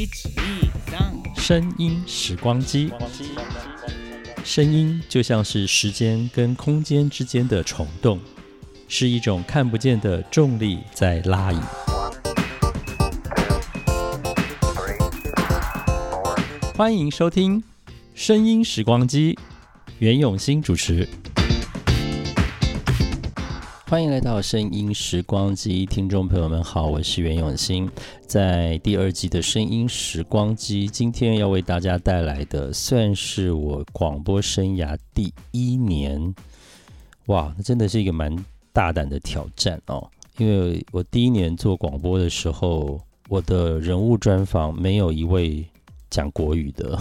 声音时光机，声音就像是时间跟空间之间的虫洞，是一种看不见的重力在拉引。欢迎收听声音时光机，袁永新主持。欢迎来到声音时光机，听众朋友们好，我是袁永新。在第二季的声音时光机，今天要为大家带来的算是我广播生涯第1年，哇，那真的是一个蛮大胆的挑战哦。因为我第1年做广播的时候，我的人物专访没有一位讲国语的。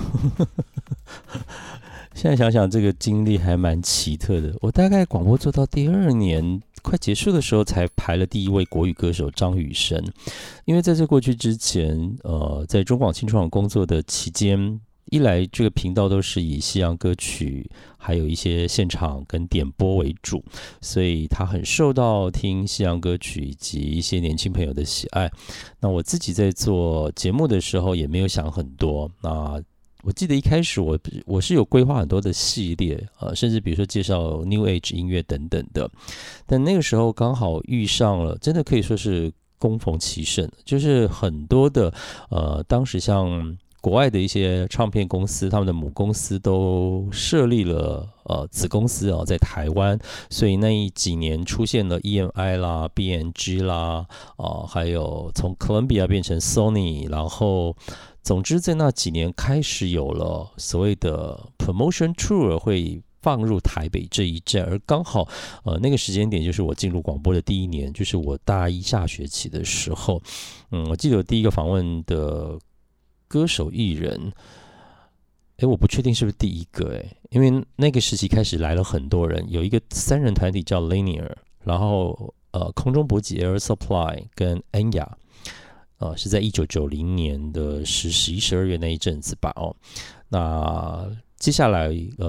现在想想这个经历还蛮奇特的，我大概广播做到第2年快结束的时候才排了第1位国语歌手张雨生。因为在这过去之前在中广青创工作的期间，一来这个频道都是以西洋歌曲还有一些现场跟点播为主，所以他很受到听西洋歌曲以及一些年轻朋友的喜爱。那我自己在做节目的时候也没有想很多，那我记得一开始我是有规划很多的系列，甚至比如说介绍 New Age 音乐等等的，但那个时候刚好遇上了，真的可以说是恭逢其盛，就是很多的当时像国外的一些唱片公司，他们的母公司都设立了子公司在台湾，所以那几年出现了 EMI 啦、B&G 啦，还有从 Columbia 变成 Sony， 然后总之在那几年开始有了所谓的 Promotion Tour 会放入台北这一站，而刚好那个时间点就是我进入广播的第1年，就是我大1下学期的时候。我记得我第一个访问的歌手艺人，我不确定是不是第一个，因为那个时期开始来了很多人，有一个3人团体叫 Linear， 然后空中补给 Air Supply 跟安雅，是在1990年的11、12月那一阵子吧。那接下来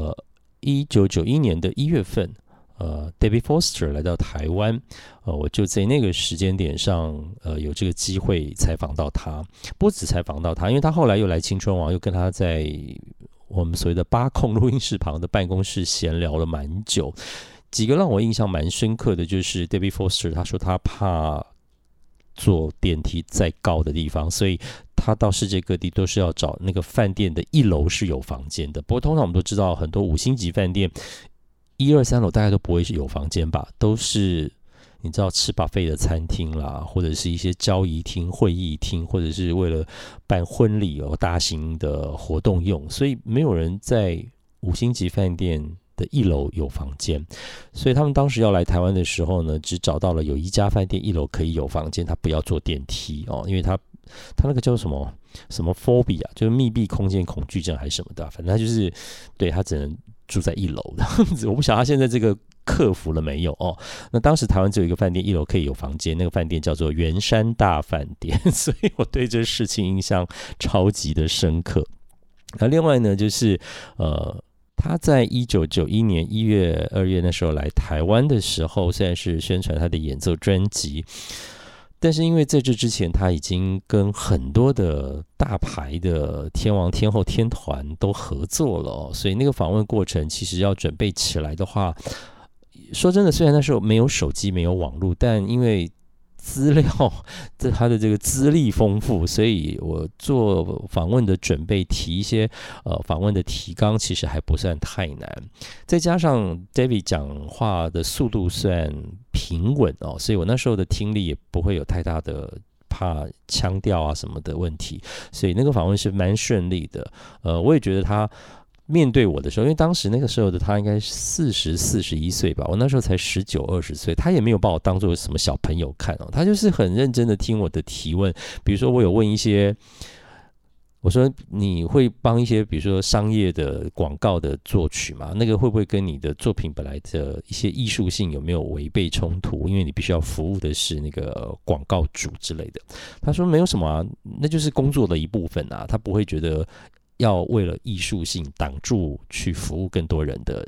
1991年的1月份David Foster 来到台湾，我就在那个时间点上有这个机会采访到他，不只采访到他，因为他后来又来青春王，又跟他在我们所谓的8控录音室旁的办公室闲聊了蛮久。几个让我印象蛮深刻的就是 David Foster 他说他怕坐电梯再高的地方，所以他到世界各地都是要找那个饭店的1楼是有房间的。不过通常我们都知道很多5星级饭店1、2、3楼大概都不会是有房间吧，都是你知道吃 buffet 的餐厅啦，或者是一些交谊厅、会议厅，或者是为了办婚礼大型的活动用，所以没有人在5星级饭店的1楼有房间。所以他们当时要来台湾的时候呢，只找到了有一家饭店1楼可以有房间，他不要坐电梯因为他那个叫什么 phobia， 就是密闭空间恐惧症还是什么的，反正他就是对他只能住在1楼的样子。我不晓得他现在这个克服了没有那当时台湾只有一个饭店1楼可以有房间，那个饭店叫做圆山大饭店，所以我对这事情印象超级的深刻。那另外呢，就是他在1991年1月、2月那时候来台湾的时候，虽然是宣传他的演奏专辑，但是因为在这之前他已经跟很多的大牌的天王天后天团都合作了所以那个访问过程其实要准备起来的话，说真的，虽然那时候没有手机没有网络，但因为资料他的这个资历丰富，所以我做访问的准备提一些访问的提纲其实还不算太难，再加上 David 讲话的速度算平稳所以我那时候的听力也不会有太大的怕腔调啊什么的问题，所以那个访问是蛮顺利的。我也觉得他面对我的时候，因为当时那个时候的他应该40、41岁吧，我那时候才19、20岁，他也没有把我当作什么小朋友看他就是很认真的听我的提问。比如说我有问一些，我说你会帮一些比如说商业的广告的作曲吗？那个会不会跟你的作品本来的一些艺术性有没有违背冲突？因为你必须要服务的是那个广告主之类的。他说没有什么那就是工作的一部分他不会觉得要为了艺术性挡住去服务更多人的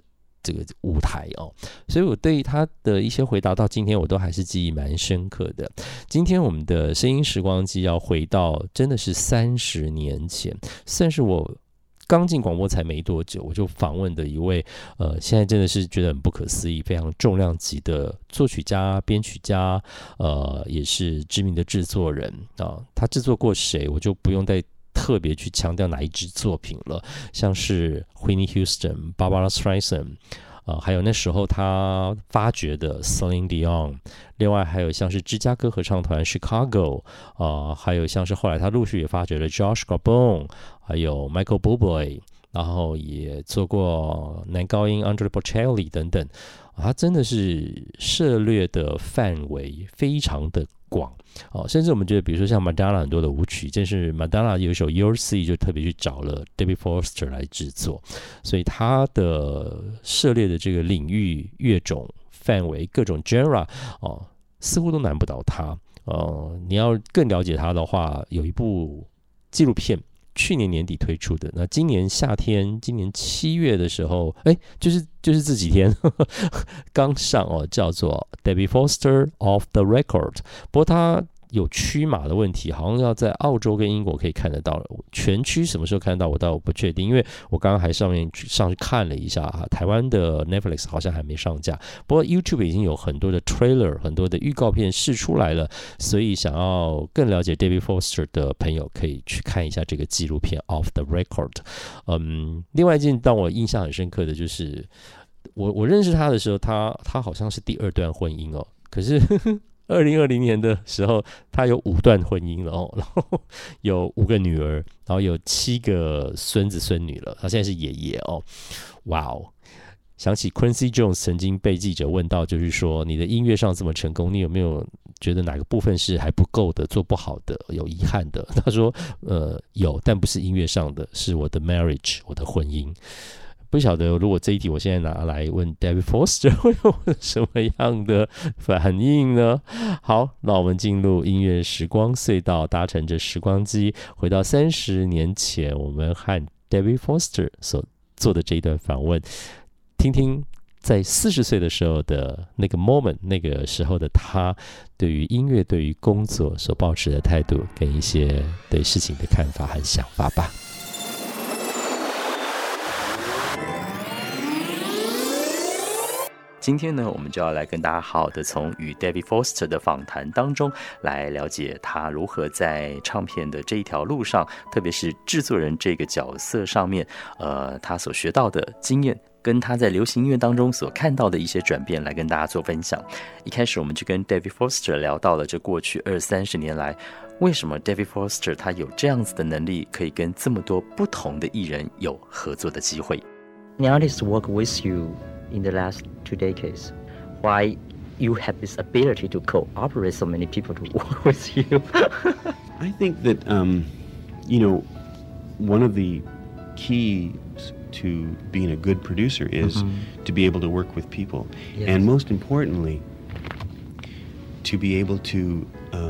这个舞台哦，所以我对他的一些回答到今天我都还是记忆蛮深刻的。今天我们的声音时光机要回到真的是30年前，算是我刚进广播才没多久，我就访问的一位现在真的是觉得很不可思议，非常重量级的作曲家、编曲家，也是知名的制作人啊。他制作过谁，我就不用再特别去强调哪一支作品了，像是 Whitney Houston、Barbara Streisand，还有那时候他发掘的 Celine Dion， 另外还有像是芝加哥合唱团 Chicago，还有像是后来他陆续也发掘了 Josh Groban， 还有 Michael Bublé， 然后也做过男高音 Andrea Bocelli 等等，他真的是涉猎的范围非常的广。甚至我们觉得比如说像 Madonna 很多的舞曲，正是 Madonna 有一首 Your Sea 就特别去找了 David Foster 来制作，所以他的涉猎的这个领域、乐种范围、各种 genre 似乎都难不倒他。你要更了解他的话，有一部纪录片去年年底推出的，那今年夏天，今年7月的时候，就是这几天刚上叫做 David Foster Off the Record。不过他有区码的问题，好像要在澳洲跟英国可以看得到，全区什么时候看得到我倒不确定，因为我刚刚还上去看了一下，台湾的 Netflix 好像还没上架，不过 YouTube 已经有很多的 trailer 很多的预告片释出来了，所以想要更了解 David Foster 的朋友可以去看一下这个纪录片 Off the Record。另外一件让我印象很深刻的就是我认识他的时候，他好像是第2段婚姻可是2020年的时候，他有5段婚姻了然后有5个女儿，然后有7个孙子孙女了，他现在是爷爷哇哦！想起 Quincy Jones 曾经被记者问到，就是说你的音乐上这么成功，你有没有觉得哪个部分是还不够的、做不好的、有遗憾的？他说有，但不是音乐上的，是我的 marriage， 我的婚姻。不晓得如果这一题我现在拿来问 David Foster 会有什么样的反应呢？好，那我们进入音乐时光隧道，搭乘着时光机回到30年前，我们和 David Foster 所做的这一段访问，听听在40岁的时候的那个 moment， 那个时候的他对于音乐、对于工作所抱持的态度，跟一些对事情的看法和想法吧。今天呢，我们就要来跟大家好好的从与 David Foster 的访谈当中来了解他如何在唱片的这一条路上，特别是制作人这个角色上面，他所学到的经验，跟他在流行音乐当中所看到的一些转变来跟大家做分享。一开始我们就跟 David Foster 聊到了这过去20-30年来，为什么 David Foster 他有这样子的能力，可以跟这么多不同的艺人有合作的机会。 The artists work with you in the last 2 decades. Why you have this ability to cooperate so many people to work with you? I think that, one of the keys to being a good producer is to be able to work with people. Yes. And most importantly, to be able to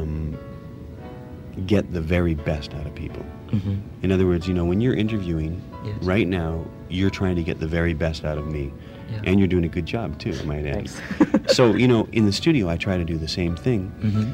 get the very best out of people. In other words, when you're interviewing, yes. Right now, you're trying to get the very best out of me. Yeah. And you're doing a good job, too, I might add. So, in the studio, I try to do the same thing.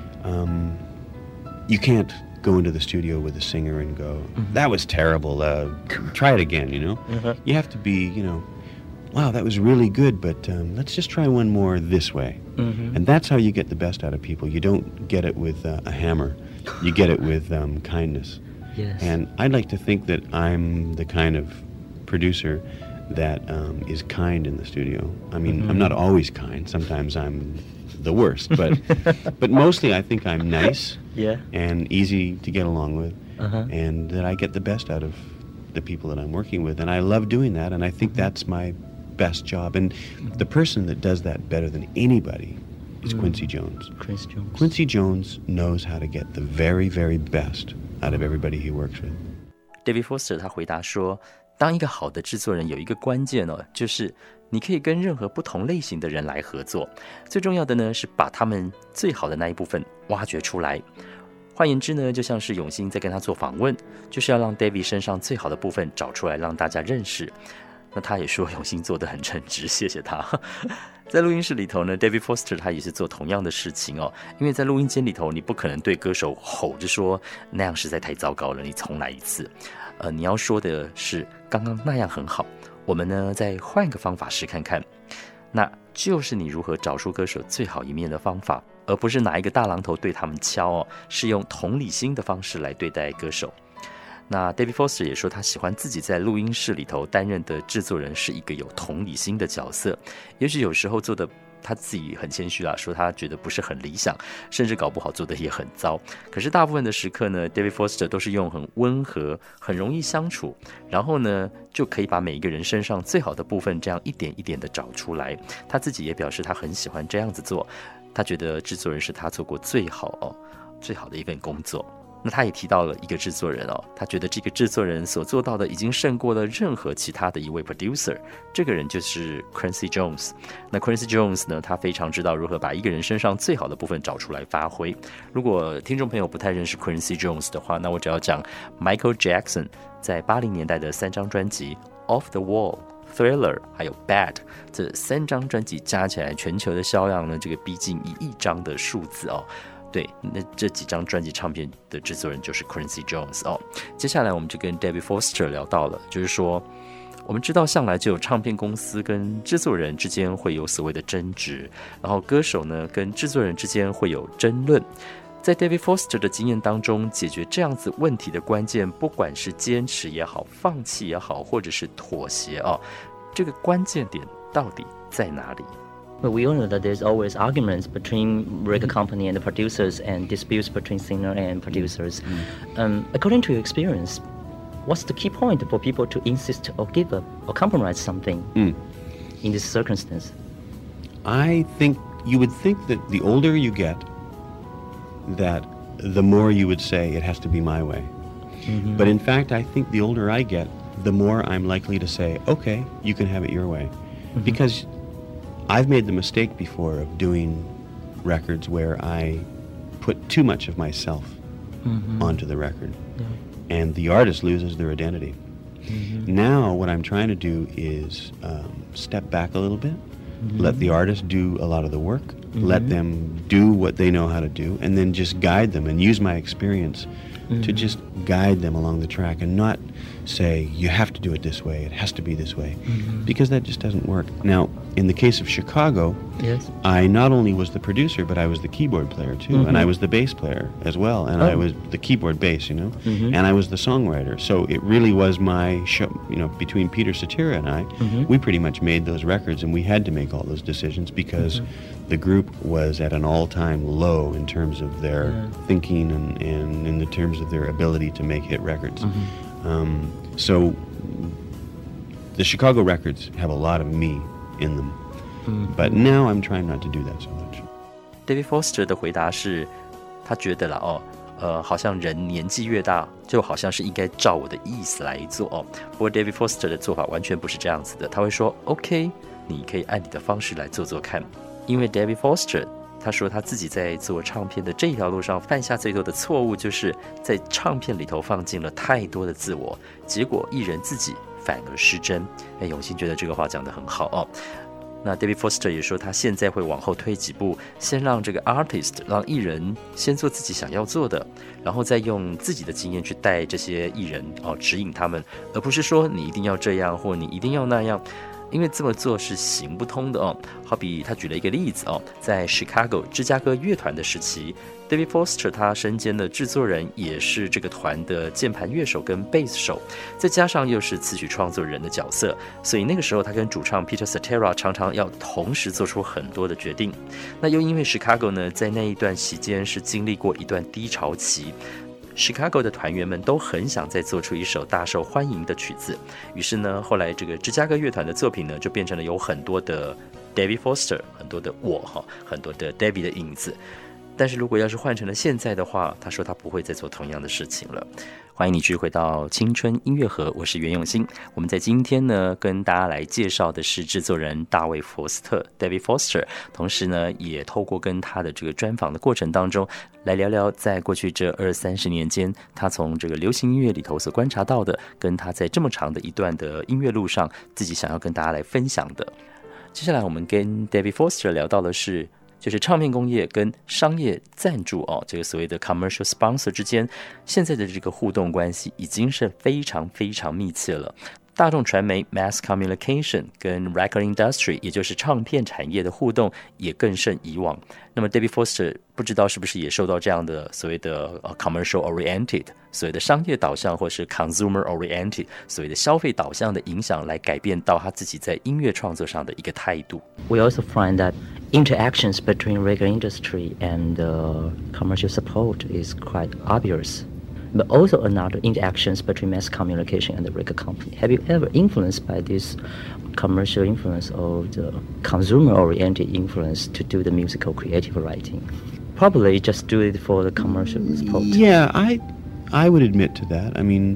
You can't go into the studio with a singer and go, that was terrible, try it again, You have to be, wow, that was really good, but let's just try one more this way. And that's how you get the best out of people. You don't get it with a hammer. You get it with kindness. Yes. And I'd like to think that I'm the kind of producer that is kind in the studio. I mean, I'm not always kind. Sometimes I'm the worst, but mostly I think I'm nice, yeah, and easy to get along with, and that I get the best out of the people that I'm working with, and I love doing that, and I think that's my best job. And the person that does that better than anybody is Quincy Jones. Quincy Jones knows how to get the very, very best out of everybody he works with. David Foster 他回答说，当一个好的制作人有一个关键就是你可以跟任何不同类型的人来合作，最重要的呢是把他们最好的那一部分挖掘出来。换言之呢，就像是永兴在跟他做访问，就是要让 David 身上最好的部分找出来让大家认识。 那他也说永兴做得很称职，谢谢他。在录音室里头呢 David Foster 他也是做同样的事情哦，因为在录音间里头你不可能对歌手吼着说那样实在太糟糕了，你重来一次。你要说的是刚刚那样很好，我们呢再换个方法试看看。那就是你如何找出歌手最好一面的方法，而不是拿一个大榔头对他们敲哦，是用同理心的方式来对待歌手。那 David Foster 也说他喜欢自己在录音室里头担任的制作人是一个有同理心的角色，也许有时候做的他自己很谦虚啦，说他觉得不是很理想，甚至搞不好做的也很糟。可是大部分的时刻呢 David Foster 都是用很温和很容易相处，然后呢就可以把每一个人身上最好的部分这样一点一点的找出来。他自己也表示他很喜欢这样子做，他觉得制作人是他做过最好的一份工作。那他也提到了一个制作人他觉得这个制作人所做到的已经胜过了任何其他的一位 producer， 这个人就是 Quincy Jones。 那 Quincy Jones 呢，他非常知道如何把一个人身上最好的部分找出来发挥。如果听众朋友不太认识 Quincy Jones 的话，那我只要讲 Michael Jackson 在80年代的3张专辑 Off the Wall、Thriller 还有 Bad， 这3张专辑加起来全球的销量呢，这个逼近1亿张的数字对，那这几张专辑唱片的制作人就是 Quincy Jones 接下来我们就跟 David Foster 聊到了，就是说我们知道向来就有唱片公司跟制作人之间会有所谓的争执，然后歌手呢跟制作人之间会有争论。在 David Foster 的经验当中，解决这样子问题的关键，不管是坚持也好，放弃也好，或者是妥协这个关键点到底在哪里 ？But we all know that there's always arguments between record company and the producers and disputes between singer and producers. According to your experience, what's the key point for people to insist or give up or compromise something in this circumstance? I think you would think that the older you get, that the more you would say it has to be my way. But in fact, I think the older I get, the more I'm likely to say, okay, you can have it your way. Because I've made the mistake before of doing records where I put too much of myself onto the record, and the artist loses their identity. Now what I'm trying to do is step back a little bit, let the artist do a lot of the work, let them do what they know how to do, and then just guide them and use my experience to just guide them along the track and not say, you have to do it this way, it has to be this way, because that just doesn't work. Now, in the case of Chicago, I not only was the producer, but I was the keyboard player too, and I was the bass player as well, and I was the keyboard bass, and I was the songwriter. So it really was my show, between Peter Cetera and I, we pretty much made those records, and we had to make all those decisions because the group was at an all-time low in terms of their thinking and in the terms of their ability to make hit records. So the Chicago records have a lot of me in them, but now I'm trying not to do that so much. David Foster 的回答是，他觉得啦好像人年纪越大，就好像是应该照我的意思来做不过 David Foster 的做法完全不是这样子的，他会说 OK， 你可以按你的方式来做做看。因为 David Foster 他说他自己在做唱片的这一条路上犯下最多的错误，就是在唱片里头放进了太多的自我，结果艺人自己反而失真。永兴觉得这个话讲得很好那 David Foster 也说他现在会往后退几步，先让这个 artist 让艺人先做自己想要做的，然后再用自己的经验去带这些艺人指引他们，而不是说你一定要这样或你一定要那样，因为这么做是行不通的好比他举了一个例子在 Chicago 芝加哥乐团的时期， David Foster 他身兼的制作人也是这个团的键盘乐手跟贝斯手，再加上又是词曲创作人的角色，所以那个时候他跟主唱 Peter Cetera 常常要同时做出很多的决定。那又因为 Chicago 呢，在那一段期间是经历过一段低潮期，Chicago 的团员们都很想再做出一首大受欢迎的曲子，于是呢，后来这个芝加哥乐团的作品呢，就变成了有很多的 David Foster， 很多的很多的 David 的影子。但是如果要是换成了现在的话，他说他不会再做同样的事情了。 欢迎你继续回到青春音乐盒，我是袁永新。我们在今天呢，跟大家来介绍的是制作人大卫·福斯特 （David Foster）， 同时呢，也透过跟他的这个专访的过程当中，来聊聊在过去这20-30年间，他从这个流行音乐里头所观察到的，跟他在这么长的一段的音乐路上，自己想要跟大家来分享的。接下来我们跟 David Foster 聊到的是，就是唱片工业跟商业赞助这个所谓的 commercial sponsor 之间，现在的这个互动关系已经是非常非常密切了。大众传媒 mass communication 跟 record industry 也就是唱片产业的互动也更胜以往。那么 David Foster 不知道是不是也受到这样的所谓的commercial oriented 所谓的商业导向，或是 consumer oriented 所谓的消费导向的影响，来改变到他自己在音乐创作上的一个态度。 We also find that interactions between record industry and commercial support is quite obvious. But also another interactions between mass communication and the record company. Have you ever influenced by this commercial influence or the consumer-oriented influence to do the musical creative writing? Probably just do it for the commercial support. Yeah, I would admit to that. I mean,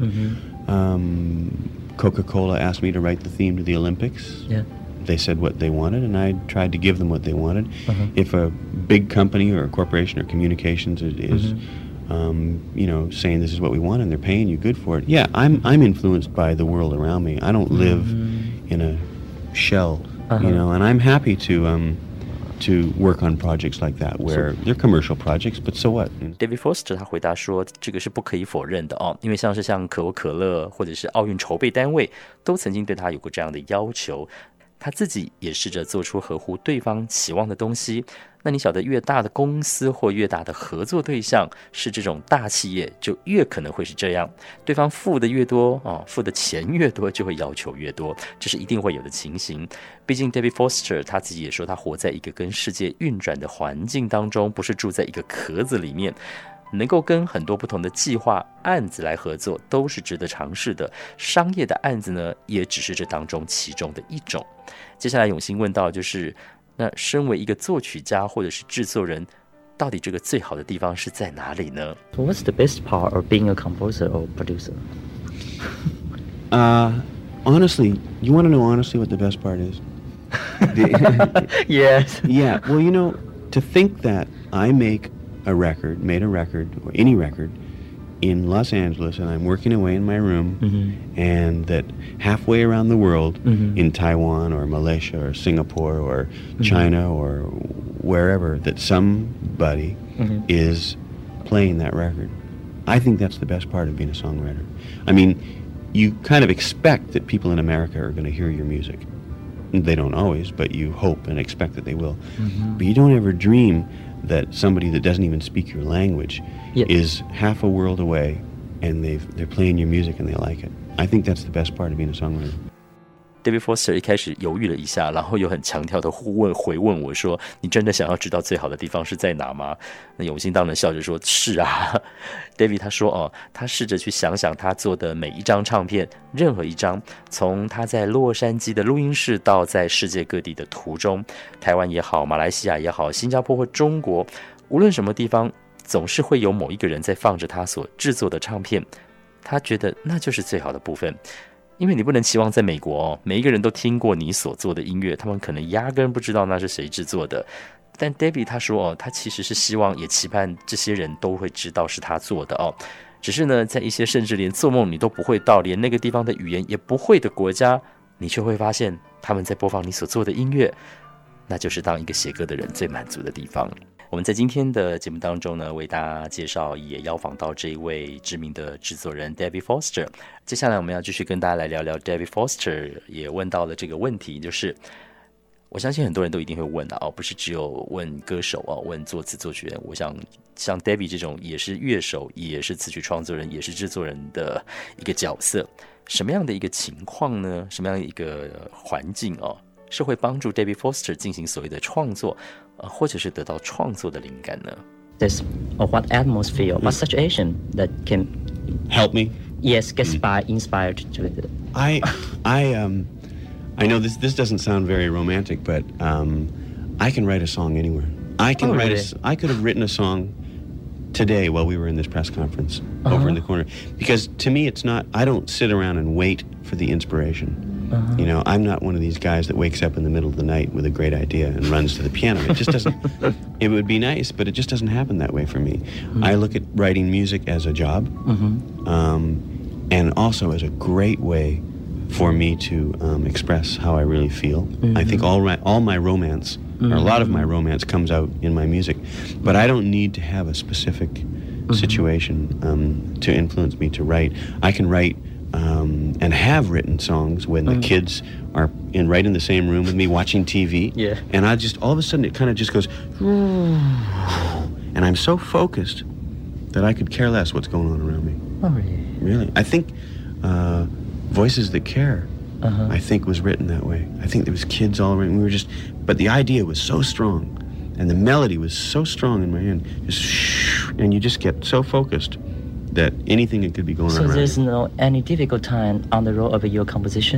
Coca-Cola asked me to write the theme to the Olympics. Yeah. They said what they wanted, and I tried to give them what they wanted. If a big company or a corporation or communications is saying this is what we want and they're paying you good for it. Yeah, I'm influenced by the world around me. I don't live in a shell, and I'm happy to work on projects like that where they're commercial projects, but so what? David Foster 他回答说，这个是不可以否认的因为像可口可乐或者是奥运筹备单位都曾经对他有过这样的要求，他自己也试着做出合乎对方期望的东西。那你晓得，越大的公司或越大的合作对象是这种大企业，就越可能会是这样，对方付的越多付的钱越多，就会要求越多，这是一定会有的情形。毕竟 David Foster 他自己也说，他活在一个跟世界运转的环境当中，不是住在一个壳子里面，能够跟很多不同的计划案子来合作，都是值得尝试的。商业的案子呢，也只是这当中其中的一种。接下来永兴问到，就是那身为一个作曲家或者是制作人，到底这个最好的地方是在哪里呢？ So what's the best part of being a composer or producer? Honestly, you want to know honestly what the best part is? Yes. Yeah, well, to think that I made a record, or any record, in Los Angeles, and I'm working away in my room, and that halfway around the world, in Taiwan or Malaysia or Singapore or China or wherever, that somebody is playing that record. I think that's the best part of being a songwriter. I mean, you kind of expect that people in America are going to hear your music. They don't always, but you hope and expect that they will. But you don't ever dream that somebody that doesn't even speak your language is half a world away, and they're playing your music and they like it. I think that's the best part of being a songwriter. David Foster 一开始犹豫了一下，然后又很强调的回问我说：“你真的想要知道最好的地方是在哪吗？”那永兴当然笑着说：“是啊。”David 他说：“他试着去想想他做的每一张唱片，任何一张，从他在洛杉矶的录音室到在世界各地的途中，台湾也好，马来西亚也好，新加坡或中国，无论什么地方，总是会有某一个人在放着他所制作的唱片。他觉得那就是最好的部分。”因为你不能期望在美国每一个人都听过你所做的音乐，他们可能压根不知道那是谁制作的。但 David 他说他其实是希望也期盼这些人都会知道是他做的只是呢，在一些甚至连做梦你都不会到，连那个地方的语言也不会的国家，你却会发现他们在播放你所做的音乐，那就是当一个写歌的人最满足的地方。我们在今天的节目当中呢，为大家介绍也邀访到这一位知名的制作人 David Foster。接下来我们要继续跟大家来聊聊 David Foster 也问到了这个问题，就是我相信很多人都一定会问的不是只有问歌手问作词作曲人。我想像 David 这种也是乐手，也是词曲创作人，也是制作人的一个角色，什么样的一个情况呢？什么样的一个环境是会帮助 David Foster 进行所谓的创作，或者是得到创作的灵感呢？ There's what atmosphere, what situation that can help me? Yes, get inspired to do it. I know this doesn't sound very romantic, but I can write a song anywhere. I could have written a song today while we were in this press conference over in the corner. Because to me, it's not, I don't sit around and wait for the inspiration. You know, I'm not one of these guys that wakes up in the middle of the night with a great idea and runs to the piano. It just doesn't, it would be nice, but it just doesn't happen that way for me. I look at writing music as a job, and also as a great way for me to express how I really feel. I think all my romance, or a lot of my romance, comes out in my music, but I don't need to have a specific situation to influence me to write. I can write and have written songs when the kids are right in the same room with me watching TV, and I just, all of a sudden, it kind of just goes, and I'm so focused that I could care less what's going on around me. Oh, really? Really. I think Voices That Care, I think, was written that way. I think there was kids all around. We were just, but the idea was so strong, and the melody was so strong in my hand, and you just get so focused that anything that could be going on around. So there's no any difficult time on the road of your composition?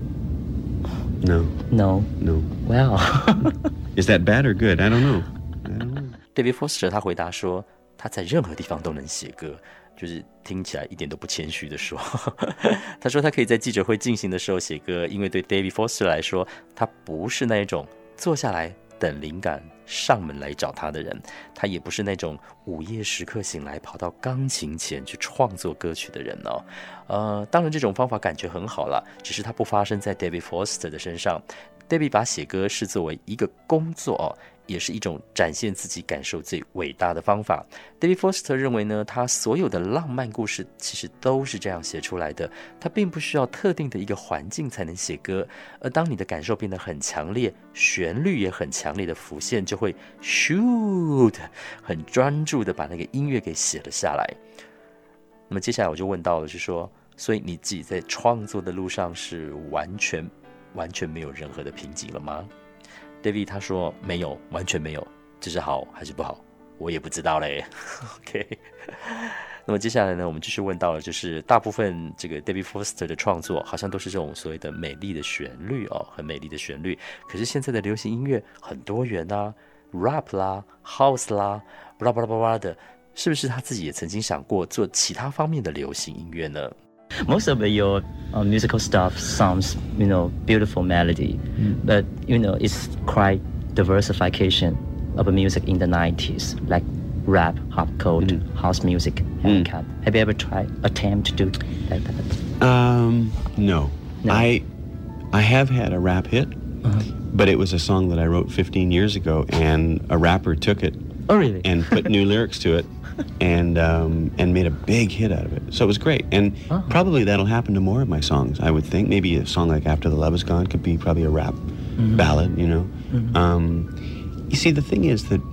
No. No. Wow. Is that bad or good? I don't know. David Foster 他回答说，他在任何地方都能写歌，就是听起来一点都不谦虚的说。他说他可以在记者会进行的时候写歌，因为对 David Foster 来说，他不是那一种坐下来等灵感上门来找他的人，他也不是那种午夜时刻醒来跑到钢琴前去创作歌曲的人哦。当然这种方法感觉很好啦，只是它不发生在 David Foster 的身上。David 把写歌视作为一个工作哦，也是一种展现自己感受最伟大的方法。David Foster 认为呢，他所有的浪漫故事其实都是这样写出来的，他并不需要特定的一个环境才能写歌，而当你的感受变得很强烈，旋律也很强烈的浮现，就会 shoot 很专注的把那个音乐给写了下来。那么接下来我就问到了，是说，所以你自己在创作的路上是完全没有任何的瓶颈了吗？David 他说没有，完全没有，这是好还是不好，我也不知道嘞。OK， 那么接下来呢，我们继续问到了，就是大部分这个 David Foster 的创作，好像都是这种所谓的美丽的旋律哦，很美丽的旋律。可是现在的流行音乐很多元啊 ，rap 啦 ，house 啦，巴拉巴拉巴拉的，是不是他自己也曾经想过做其他方面的流行音乐呢 ？Most of your musical stuff sounds, beautiful melody, but it's quite diversification of music in the 90s, like rap, hardcore, house music, and cap. Have you ever attempt to do that? No. I have had a rap hit, but it was a song that I wrote 15 years ago, and a rapper took it. Oh, really? And put new lyrics to it. And made a big hit out of it. So it was great. And probably that'll happen to more of my songs, I would think. Maybe a song like After the Love Is Gone could be probably a rap ballad, You see, the thing is that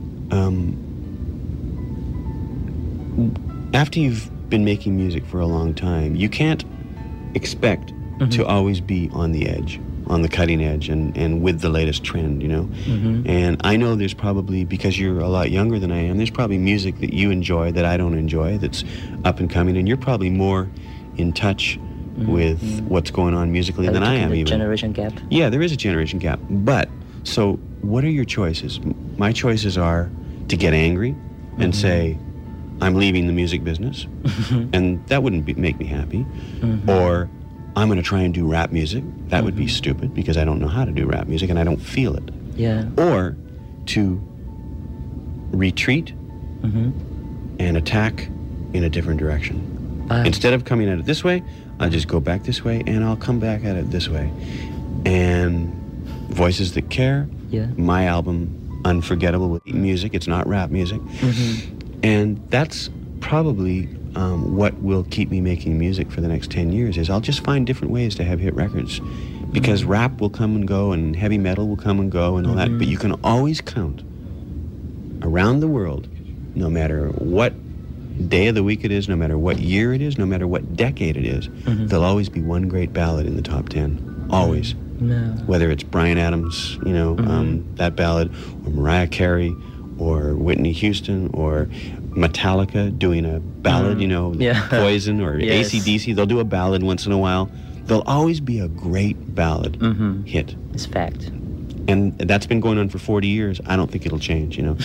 after you've been making music for a long time, you can't expect to always be on the edge, on the cutting edge, and with the latest trend, And I know there's probably, because you're a lot younger than I am, there's probably music that you enjoy that I don't enjoy, that's up and coming, and you're probably more in touch with what's going on musically than I am even. Generation gap? Yeah, there is a generation gap. But, so what are your choices? My choices are to get angry and say, I'm leaving the music business, and that wouldn't make me happy, or I'm going to try and do rap music. That would be stupid because I don't know how to do rap music and I don't feel it. Yeah. Or to retreat and attack in a different direction. Instead of coming at it this way, I'll just go back this way and I'll come back at it this way. And Voices That Care, my album, Unforgettable with music. It's not rap music. And that's probably what will keep me making music for the next 10 years is I'll just find different ways to have hit records because rap will come and go and heavy metal will come and go and all that, but you can always count around the world, no matter what day of the week it is, no matter what year it is, no matter what decade it is, there'll always be one great ballad in the top 10. Always. Whether it's Bryan Adams, that ballad, or Mariah Carey, or Whitney Houston, or Metallica doing a ballad, Poison, or AC/DC, they'll do a ballad once in a while. There'll always be a great ballad hit. It's fact. And that's been going on for 40 years. I don't think it'll change,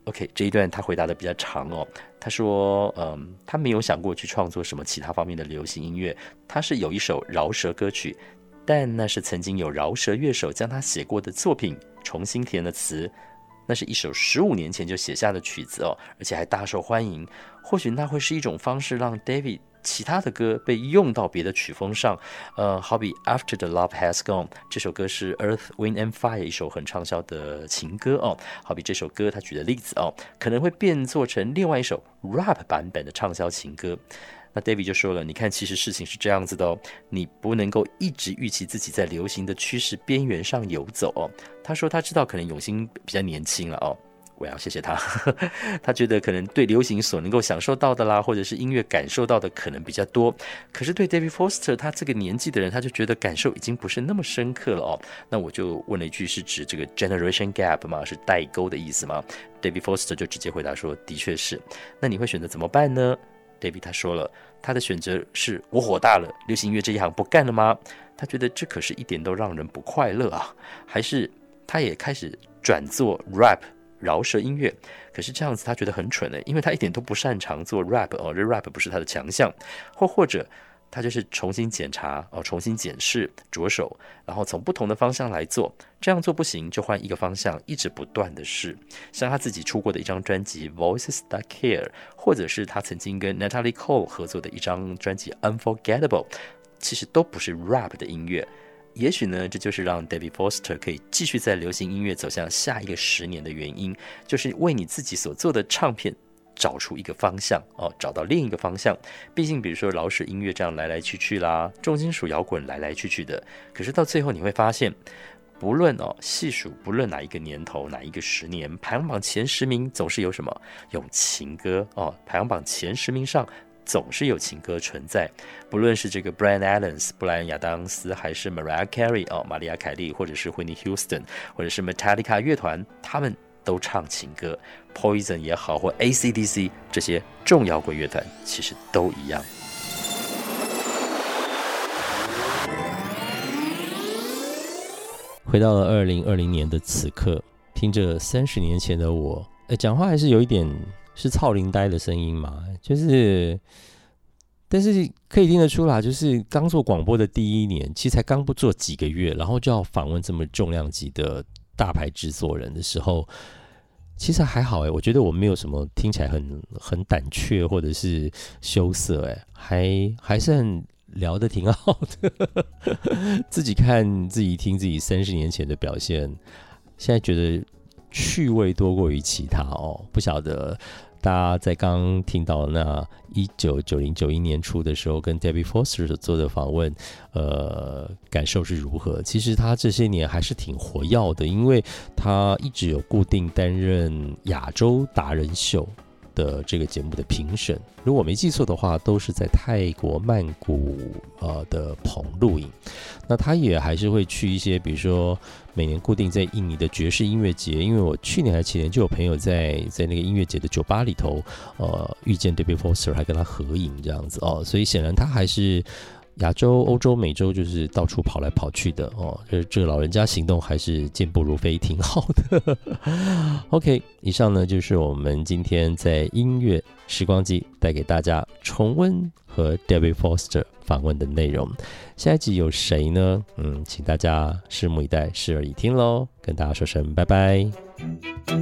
OK， 这一段他回答的比较长哦。他说，他没有想过去创作什么其他方面的流行音乐，他是有一首饶舌歌曲，但那是曾经有饶舌乐手将他写过的作品重新填了词。那是一首15年前就写下的曲子哦，而且还大受欢迎。或许那会是一种方式，让 David 其他的歌被用到别的曲风上。好比 After the Love Has Gone 这首歌是 Earth, Wind and Fire 一首很畅销的情歌哦。好比这首歌他举的例子哦，可能会变作成另外一首 rap 版本的畅销情歌。那 David 就说了，你看其实事情是这样子的哦，你不能够一直预期自己在流行的趋势边缘上游走哦。他说他知道可能永兴比较年轻了哦，我要谢谢他他觉得可能对流行所能够享受到的啦，或者是音乐感受到的可能比较多，可是对 David Foster 他这个年纪的人，他就觉得感受已经不是那么深刻了哦。那我就问了一句，是指这个 generation gap 吗？是代沟的意思吗？ David Foster 就直接回答说的确是。那你会选择怎么办呢？ David 他说了，他的选择是我火大了，流行音乐这一行不干了吗？他觉得这可是一点都让人不快乐啊。还是他也开始转做 rap 饶舌音乐，可是这样子他觉得很蠢，因为他一点都不擅长做 rap 哦，这 rap 不是他的强项。或者他就是重新检查重新检视着手，然后从不同的方向来做，这样做不行就换一个方向，一直不断的试。像他自己出过的一张专辑 Voices That Care， 或者是他曾经跟 Natalie Cole 合作的一张专辑 Unforgettable， 其实都不是 rap 的音乐。也许呢，这就是让 David Foster 可以继续在流行音乐走向下一个10年的原因，就是为你自己所做的唱片找出一个方向找到另一个方向。毕竟比如说饶舌音乐这样来来去去啦，重金属摇滚来来去去的，可是到最后你会发现，不论细数不论哪一个年头哪一个10年，排行榜前10名总是有什么，有情歌排行榜前10名上总是有情歌存在。不论是这个 Bryan Adams 布莱恩亚当斯，还是 Mariah Carey 玛丽亚凯莉，或者是 Whitney Houston， 或者是 Metallica 乐团，他们都唱情歌。 Poison 也好，或 AC/DC 这些重摇滚乐团其实都一样。回到了2020年的此刻，听着30年前的我，讲话还是有一点是操灵呆的声音嘛，但是可以听得出来，就是刚做广播的第一年，其实才刚不做几个月，然后就要访问这么重量级的大牌制作人的时候，其实还好我觉得我没有什么听起来很胆怯或者是羞涩还是很聊得挺好的自己看自己听自己30年前的表现，现在觉得趣味多过于其他不晓得大家在刚听到那1990-91年初的时候跟 David Foster 所做的访问感受是如何。其实他这些年还是挺活跃的，因为他一直有固定担任亚洲达人秀的这个节目的评审，如果没记错的话都是在泰国曼谷的棚录影。那他也还是会去一些比如说每年固定在印尼的爵士音乐节，因为我去年还前年就有朋友在那个音乐节的酒吧里头遇见 David Foster， 还跟他合影这样子所以显然他还是亚洲、欧洲、美洲就是到处跑来跑去的这个老人家行动还是健步如飞，挺好的OK， 以上呢就是我们今天在音乐时光机带给大家重温和 David Foster 访问的内容。下一集有谁呢？请大家拭目以待，拭耳以听咯，跟大家说声拜拜。